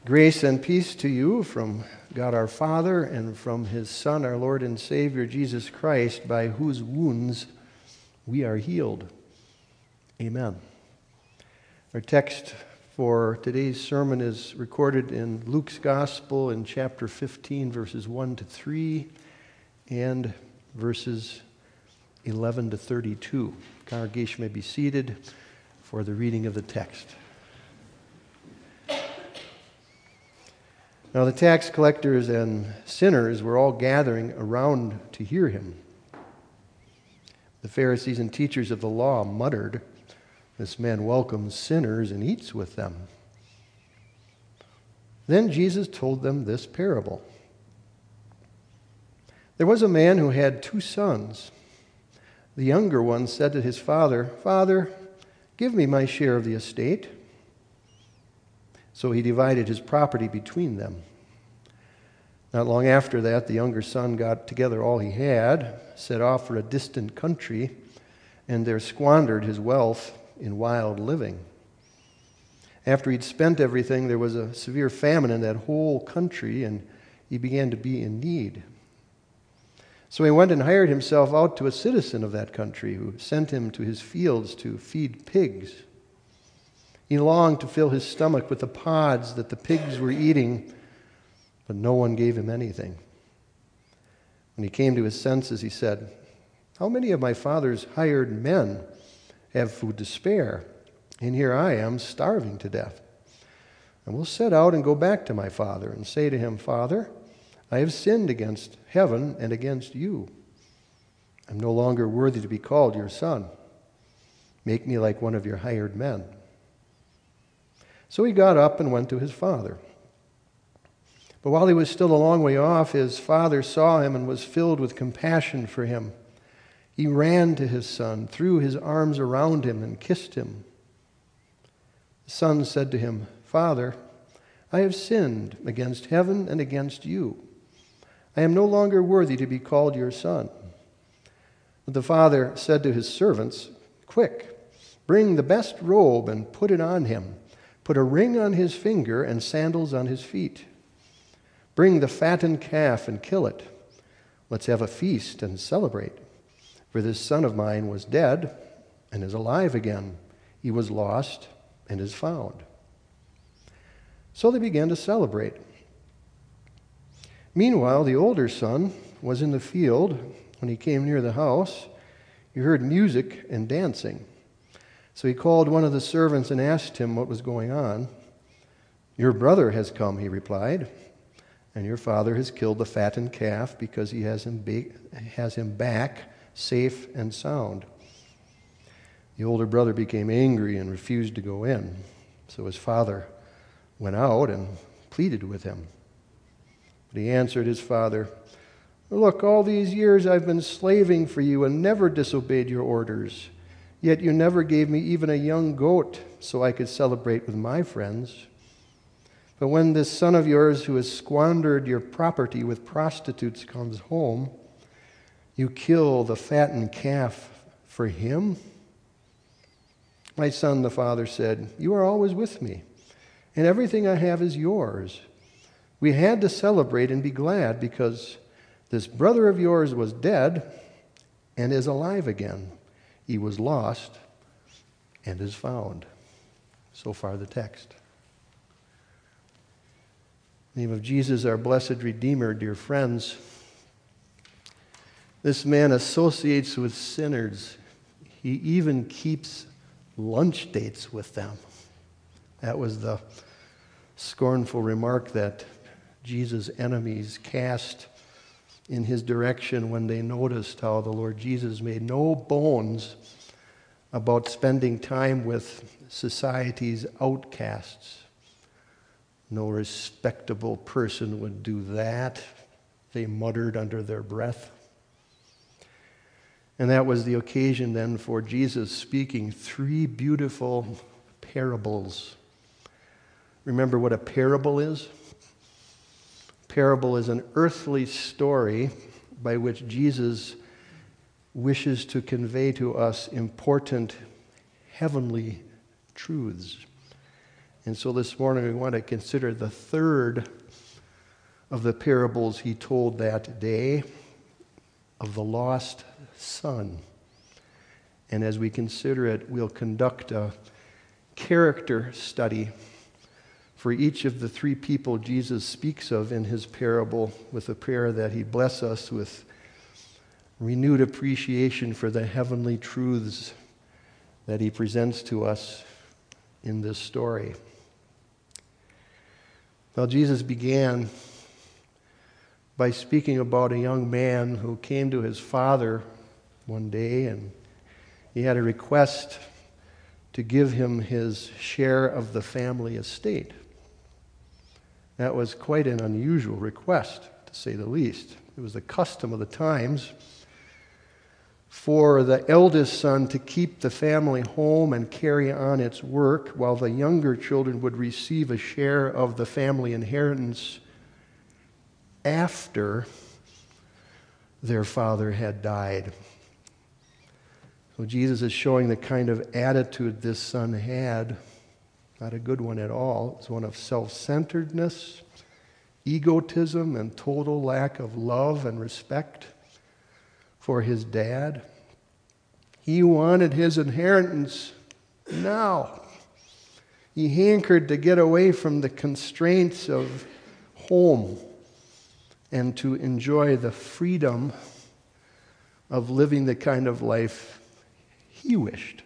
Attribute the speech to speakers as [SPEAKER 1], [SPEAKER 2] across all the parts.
[SPEAKER 1] Grace and peace to you from God our Father and from His Son, our Lord and Savior, Jesus Christ, by whose wounds we are healed. Amen. Our text for today's sermon is recorded in Luke's Gospel in chapter 15, verses 1 to 3 and verses 11 to 32. The congregation may be seated for the reading of the text. Now the tax collectors and sinners were all gathering around to hear him. The Pharisees and teachers of the law muttered, "This man welcomes sinners and eats with them." Then Jesus told them this parable. There was a man who had 2 sons. The younger one said to his father, "Father, give me my share of the estate." So he divided his property between them. Not long after that, the younger son got together all he had, set off for a distant country, and there squandered his wealth in wild living. After he'd spent everything, there was a severe famine in that whole country, and he began to be in need. So he went and hired himself out to a citizen of that country, who sent him to his fields to feed pigs. He longed to fill his stomach with the pods that the pigs were eating, but no one gave him anything. When he came to his senses, he said, "How many of my father's hired men have food to spare? And here I am starving to death. I will set out and go back to my father and say to him, 'Father, I have sinned against heaven and against you. I'm no longer worthy to be called your son. Make me like one of your hired men.' So he got up and went to his father. But while he was still a long way off, his father saw him and was filled with compassion for him. He ran to his son, threw his arms around him, and kissed him. The son said to him, 'Father, I have sinned against heaven and against you. I am no longer worthy to be called your son.' But the father said to his servants, 'Quick, bring the best robe and put it on him. Put a ring on his finger and sandals on his feet. Bring the fattened calf and kill it. Let's have a feast and celebrate. For this son of mine was dead and is alive again. He was lost and is found.' So they began to celebrate. Meanwhile, the older son was in the field. When he came near the house, he heard music and dancing. So he called one of the servants and asked him what was going on. 'Your brother has come,' he replied, 'and your father has killed the fattened calf because he has him back safe and sound.' The older brother became angry and refused to go in. So his father went out and pleaded with him. But he answered his father, 'Look, all these years I've been slaving for you and never disobeyed your orders. Yet you never gave me even a young goat so I could celebrate with my friends. But when this son of yours who has squandered your property with prostitutes comes home, you kill the fattened calf for him?' 'My son,' the father said, 'you are always with me, and everything I have is yours. We had to celebrate and be glad because this brother of yours was dead and is alive again. He was lost and is found.'" So far the text. In the name of Jesus, our blessed Redeemer, dear friends, this man associates with sinners. He even keeps lunch dates with them. That was the scornful remark that Jesus' enemies cast in his direction when they noticed how the Lord Jesus made no bones about spending time with society's outcasts. No respectable person would do that, they muttered under their breath. And that was the occasion then for Jesus speaking 3 beautiful parables. Remember what a parable is? Parable is an earthly story by which Jesus wishes to convey to us important heavenly truths. And so this morning we want to consider the third of the parables he told that day of the lost son. And as we consider it, we'll conduct a character study for each of the three people Jesus speaks of in his parable, with a prayer that he bless us with renewed appreciation for the heavenly truths that he presents to us in this story. Well, Jesus began by speaking about a young man who came to his father one day, and he had a request to give him his share of the family estate. That was quite an unusual request, to say the least. It was the custom of the times for the eldest son to keep the family home and carry on its work, while the younger children would receive a share of the family inheritance after their father had died. So Jesus is showing the kind of attitude this son had. Not a good one at all. It's one of self-centeredness, egotism, and total lack of love and respect for his dad. He wanted his inheritance now. He hankered to get away from the constraints of home and to enjoy the freedom of living the kind of life he wished.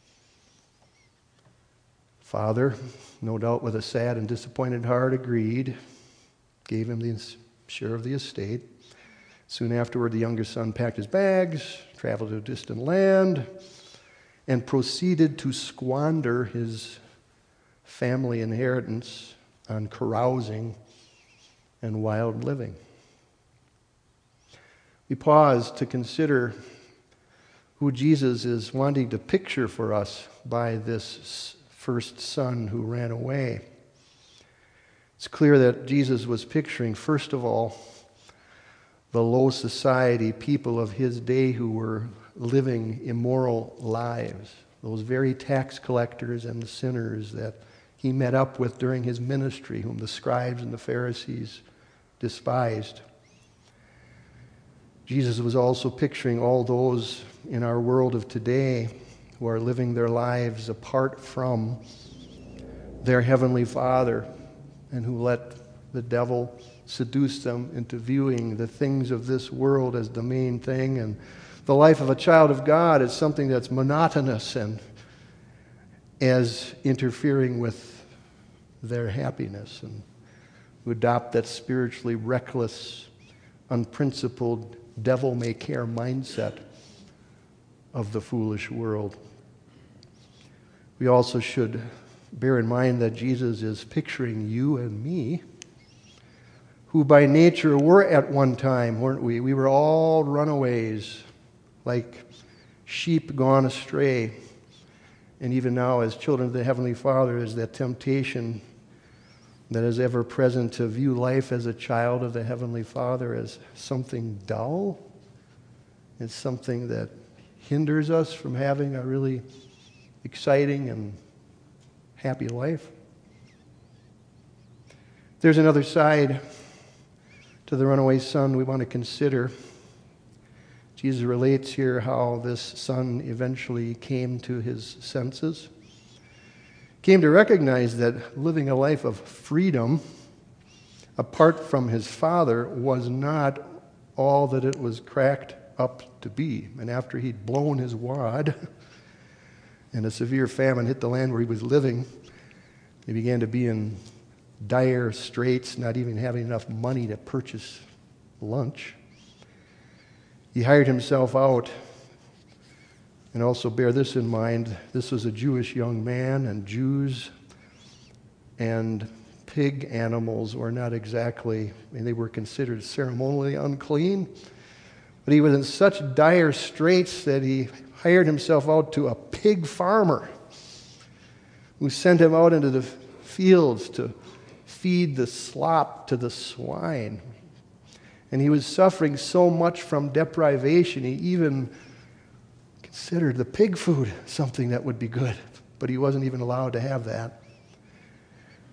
[SPEAKER 1] Father, no doubt with a sad and disappointed heart, agreed, gave him the share of the estate. Soon afterward, the younger son packed his bags, traveled to a distant land, and proceeded to squander his family inheritance on carousing and wild living. We pause to consider who Jesus is wanting to picture for us by this first son who ran away. It's clear that Jesus was picturing, first of all, the low society people of his day who were living immoral lives, those very tax collectors and the sinners that he met up with during his ministry, whom the scribes and the Pharisees despised. Jesus was also picturing all those in our world of today who are living their lives apart from their Heavenly Father, and who let the devil seduce them into viewing the things of this world as the main thing, and the life of a child of God as something that's monotonous and as interfering with their happiness, and who adopt that spiritually reckless, unprincipled, devil-may-care mindset of the foolish world. We also should bear in mind that Jesus is picturing you and me, who by nature were at one time, weren't we? We were all runaways, like sheep gone astray. And even now, as children of the Heavenly Father, is that temptation that is ever present to view life as a child of the Heavenly Father as something dull. It's something that hinders us from having a really exciting and happy life. There's another side to the runaway son we want to consider. Jesus relates here how this son eventually came to his senses, came to recognize that living a life of freedom apart from his father was not all that it was cracked up to be. And after he'd blown his wad and a severe famine hit the land where he was living, he began to be in dire straits, not even having enough money to purchase lunch. He hired himself out. And also bear this in mind, this was a Jewish young man, and Jews and pig animals were not exactly, they were considered ceremonially unclean. But he was in such dire straits that he hired himself out to a pig farmer who sent him out into the fields to feed the slop to the swine. And he was suffering so much from deprivation, he even considered the pig food something that would be good, but he wasn't even allowed to have that.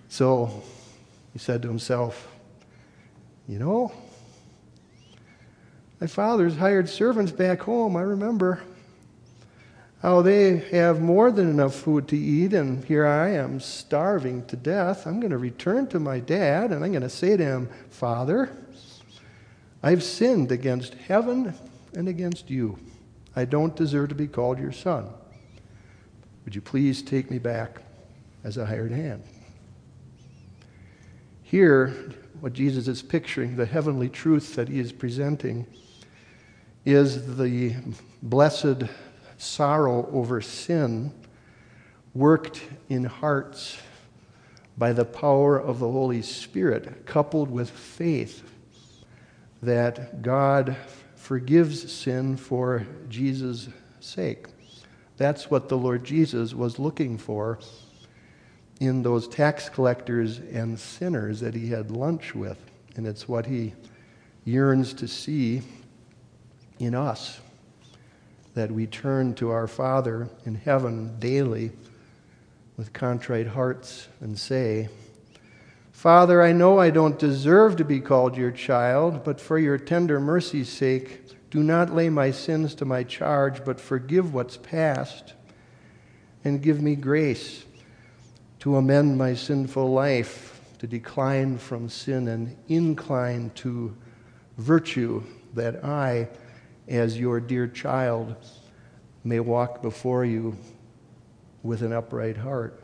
[SPEAKER 1] So he said to himself, you know, my father's hired servants back home, I remember how they have more than enough food to eat, and here I am starving to death. I'm going to return to my dad, and I'm going to say to him, Father, I've sinned against heaven and against you. I don't deserve to be called your son. Would you please take me back as a hired hand? Here, what Jesus is picturing, the heavenly truth that he is presenting, is the blessed sorrow over sin worked in hearts by the power of the Holy Spirit, coupled with faith that God forgives sin for Jesus' sake. That's what the Lord Jesus was looking for in those tax collectors and sinners that he had lunch with. And it's what he yearns to see in us, that we turn to our Father in heaven daily with contrite hearts and say, Father, I know I don't deserve to be called your child, but for your tender mercy's sake, do not lay my sins to my charge, but forgive what's past and give me grace to amend my sinful life, to decline from sin and incline to virtue, that I, as your dear child, may walk before you with an upright heart.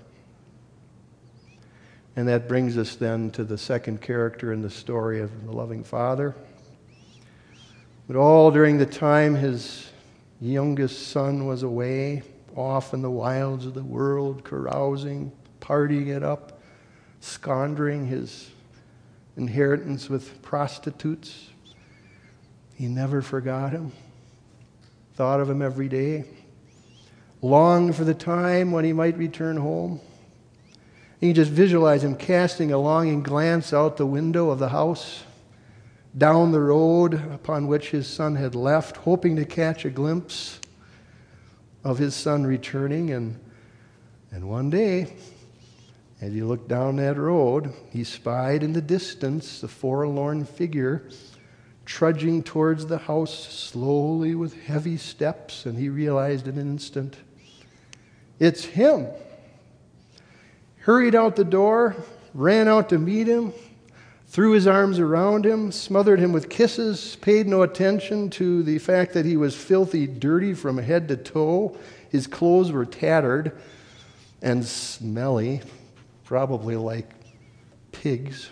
[SPEAKER 1] And that brings us then to the second character in the story of the loving Father. But all during the time his youngest son was away, off in the wilds of the world, carousing, partying it up, squandering his inheritance with prostitutes, he never forgot him, thought of him every day, longed for the time when he might return home. And you just visualize him casting a longing glance out the window of the house, down the road upon which his son had left, hoping to catch a glimpse of his son returning. And one day, as he looked down that road, he spied in the distance the forlorn figure trudging towards the house slowly with heavy steps, and he realized in an instant, it's him. Hurried out the door, ran out to meet him, threw his arms around him, smothered him with kisses, paid no attention to the fact that he was filthy dirty from head to toe. His clothes were tattered and smelly, probably like pigs.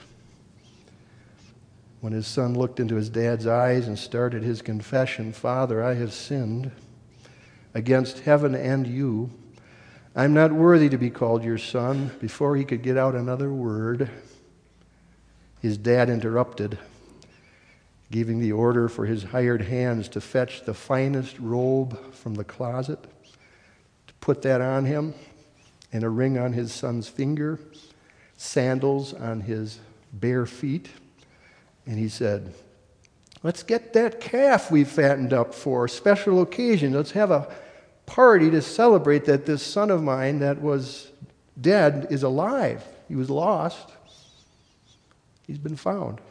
[SPEAKER 1] When his son looked into his dad's eyes and started his confession, Father, I have sinned against heaven and you. I'm not worthy to be called your son. Before he could get out another word, his dad interrupted, giving the order for his hired hands to fetch the finest robe from the closet, to put that on him, and a ring on his son's finger, sandals on his bare feet. And he said, let's get that calf we fattened up for a special occasion. Let's have a party to celebrate that this son of mine that was dead is alive. He was lost. He's been found.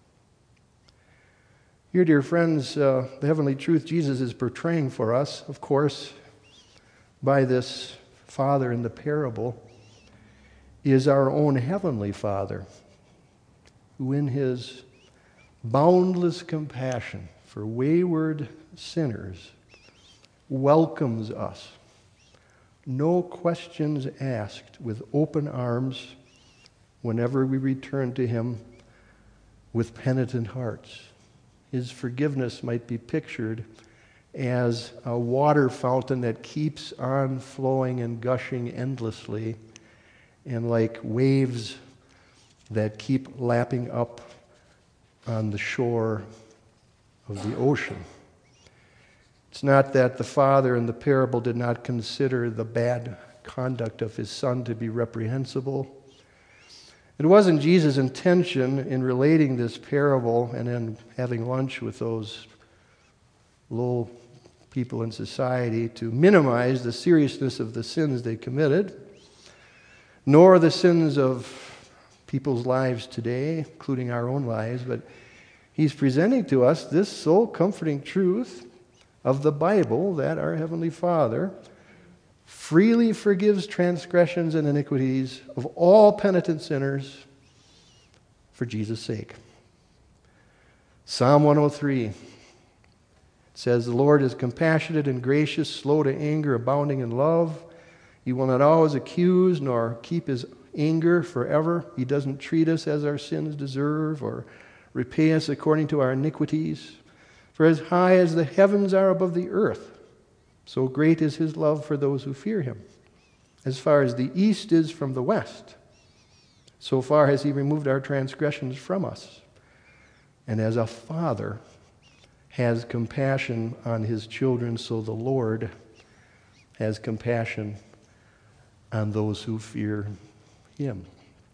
[SPEAKER 1] Here, dear friends, the heavenly truth Jesus is portraying for us, of course, by this Father in the parable, is our own heavenly Father, who in his boundless compassion for wayward sinners welcomes us, no questions asked, with open arms whenever we return to him with penitent hearts. His forgiveness might be pictured as a water fountain that keeps on flowing and gushing endlessly, and like waves that keep lapping up on the shore of the ocean. It's not that the father in the parable did not consider the bad conduct of his son to be reprehensible. It wasn't Jesus' intention in relating this parable and in having lunch with those low people in society to minimize the seriousness of the sins they committed, nor the sins of people's lives today, including our own lives, but he's presenting to us this soul comforting truth of the Bible that our Heavenly Father freely forgives transgressions and iniquities of all penitent sinners for Jesus' sake. Psalm 103 says, "The Lord is compassionate and gracious, slow to anger, abounding in love. He will not always accuse, nor keep his anger forever. He doesn't treat us as our sins deserve, or repay us according to our iniquities. For as high as the heavens are above the earth, so great is his love for those who fear him. As far as the east is from the west, so far has he removed our transgressions from us. And as a father has compassion on his children, so the Lord has compassion on those who fear him."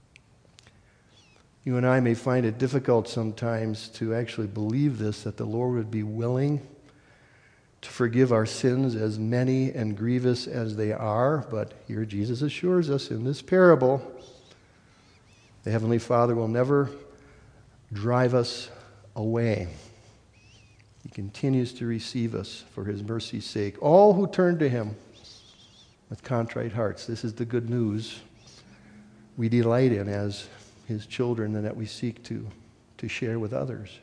[SPEAKER 1] You and I may find it difficult sometimes to actually believe this, that the Lord would be willing to forgive our sins, as many and grievous as they are. But here Jesus assures us in this parable, the Heavenly Father will never drive us away. He continues to receive us for his mercy's sake. All who turn to him with contrite hearts. This is the good news we delight in as his children and that we seek to share with others.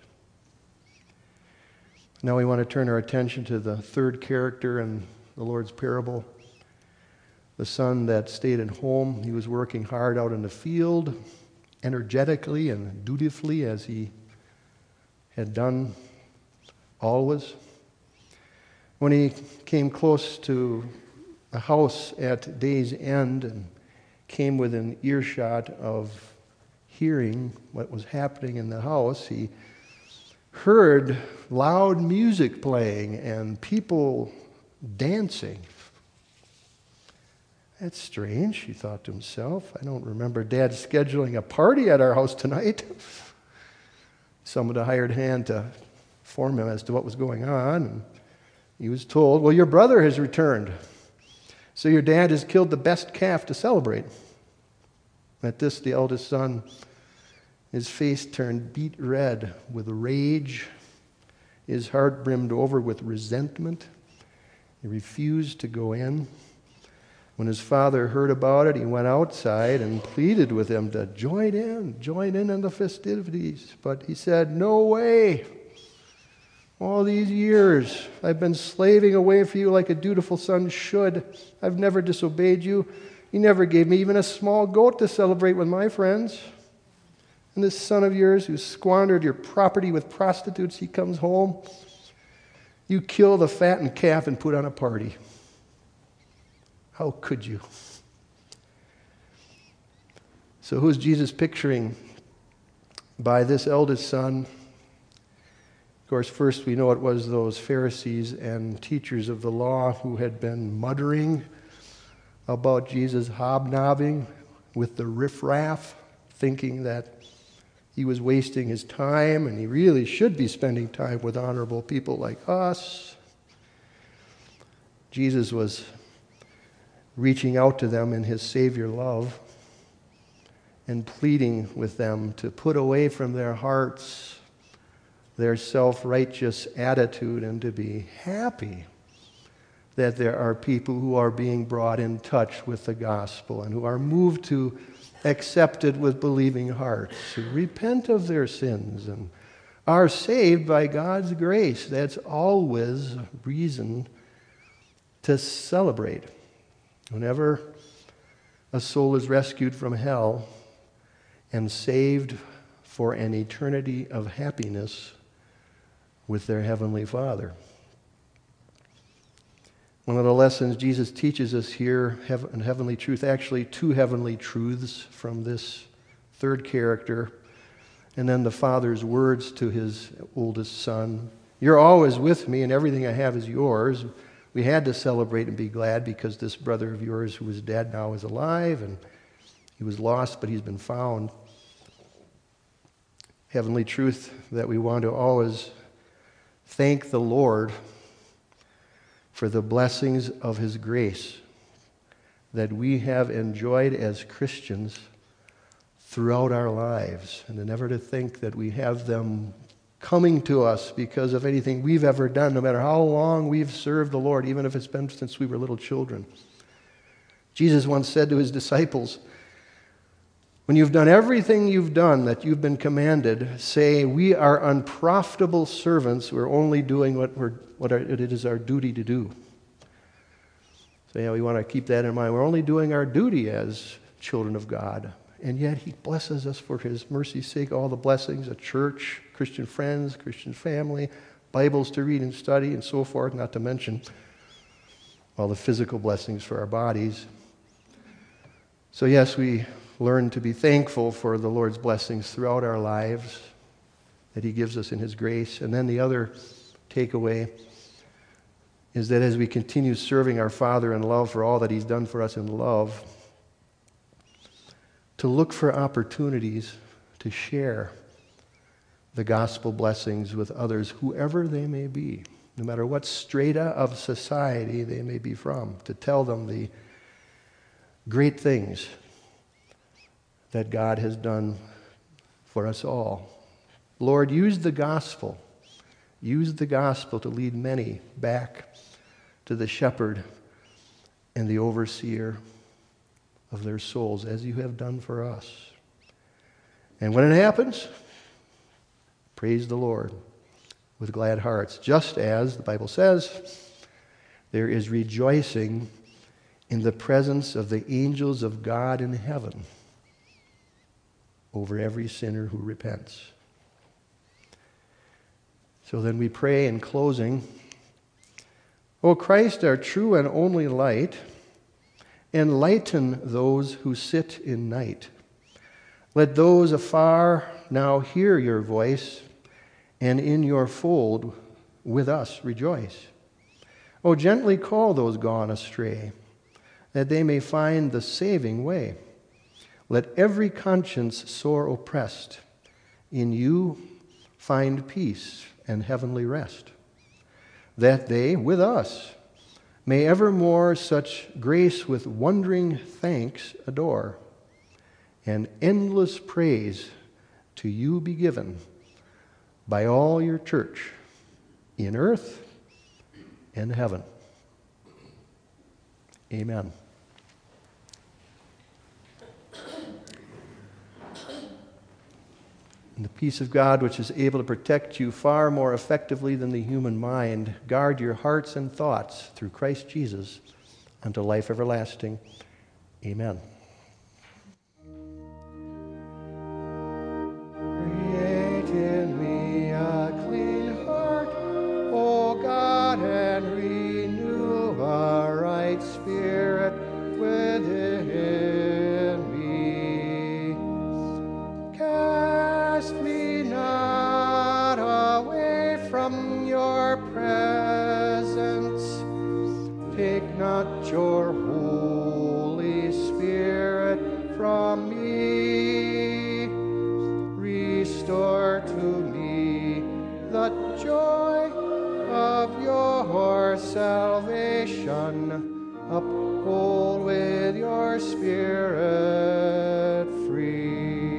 [SPEAKER 1] Now we want to turn our attention to the third character in the Lord's parable. The son that stayed at home. He was working hard out in the field, energetically and dutifully as he had done always. When he came close to a house at day's end and came within earshot of hearing what was happening in the house, he heard loud music playing and people dancing. That's strange, he thought to himself. I don't remember Dad scheduling a party at our house tonight. Someone a hired hand to inform him as to what was going on. And he was told, "Well, your brother has returned. So your dad has killed the best calf to celebrate." At this, the eldest son, his face turned beet red with rage. His heart brimmed over with resentment. He refused to go in. When his father heard about it, he went outside and pleaded with him to join in the festivities. But he said, "No way. All these years, I've been slaving away for you like a dutiful son should. I've never disobeyed you. You never gave me even a small goat to celebrate with my friends. And this son of yours who squandered your property with prostitutes, he comes home. You kill the fattened calf and put on a party. How could you?" So who's Jesus picturing by this eldest son? Of course, first we know it was those Pharisees and teachers of the law who had been muttering about Jesus hobnobbing with the riffraff, thinking that he was wasting his time and he really should be spending time with honorable people like us. Jesus was reaching out to them in his Savior love and pleading with them to put away from their hearts their self-righteous attitude and to be happy that there are people who are being brought in touch with the gospel and who are moved to accept it with believing hearts, who repent of their sins and are saved by God's grace. That's always reason to celebrate. Whenever a soul is rescued from hell and saved for an eternity of happiness with their Heavenly Father. One of the lessons Jesus teaches us here in heavenly truth, actually two heavenly truths from this third character, and then the Father's words to his oldest son. "You're always with me and everything I have is yours." We had to celebrate and be glad because this brother of yours who was dead now is alive, and he was lost, but he's been found. Heavenly truth that we want to always thank the Lord for the blessings of his grace that we have enjoyed as Christians throughout our lives, and never to think that we have them coming to us because of anything we've ever done, no matter how long we've served the Lord, even if it's been since we were little children. Jesus once said to his disciples, when you've done everything you've done that you've been commanded, say, we are unprofitable servants. We're only doing what it is our duty to do. So yeah, we want to keep that in mind. We're only doing our duty as children of God. And yet he blesses us for his mercy's sake, all the blessings, a church, Christian friends, Christian family, Bibles to read and study, and so forth, not to mention all the physical blessings for our bodies. So yes, we learn to be thankful for the Lord's blessings throughout our lives that he gives us in his grace. And then the other takeaway is that as we continue serving our Father in love for all that he's done for us in love, to look for opportunities to share the gospel blessings with others, whoever they may be, no matter what strata of society they may be from, to tell them the great things that God has done for us all. Lord, use the gospel to lead many back to the shepherd and the overseer of their souls, as you have done for us. And when it happens, praise the Lord with glad hearts, just as the Bible says, there is rejoicing in the presence of the angels of God in heaven over every sinner who repents. So then we pray in closing, O Christ, our true and only light, enlighten those who sit in night. Let those afar now hear your voice, and in your fold with us rejoice. O gently call those gone astray, that they may find the saving way. Let every conscience sore oppressed in you find peace and heavenly rest, that they, with us, may evermore such grace with wondering thanks adore, and endless praise to you be given by all your church in earth and heaven. Amen. And the peace of God, which is able to protect you far more effectively than the human mind, guard your hearts and thoughts through Christ Jesus unto life everlasting. Amen. Create in me a clean heart, O God, and renew a right spirit within me. Cast me not away from your presence. Take not your Holy Spirit from me. Restore to me the joy of your salvation. Uphold with your Spirit free.